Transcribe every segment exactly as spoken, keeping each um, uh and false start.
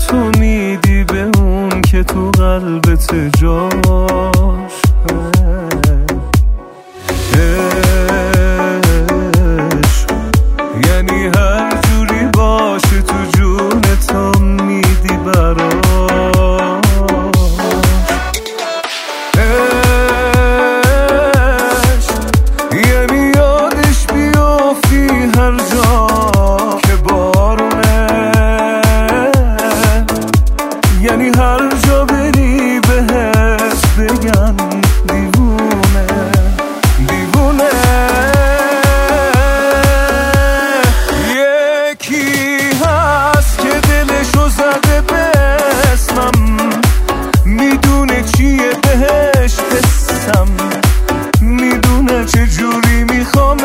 تو میدی به اون که تو قلبت جاش عشق یعنی هر جوری باشه تو جونت میدی براش عشق یعنی یادش بیافتی هر جا که بارونه یعنی هر جا بری بهت بگن دیوونه دیوونه یکی هست که دلشو زده به اسمم میدونه چیه بهش حسم میدونه چجوری میخوامش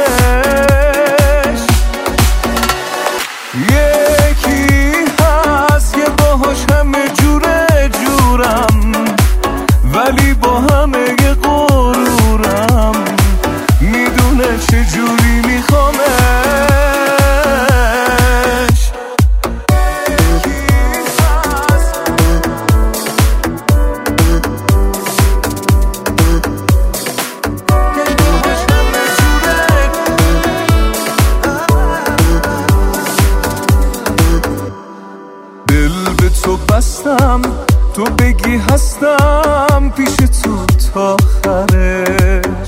یکی هست که باهاش همه جوره جورم ولی با همه غرورم میدونه چجوری میخوامش دل به تو بستم تو بگی هستم پیش تو تا آخره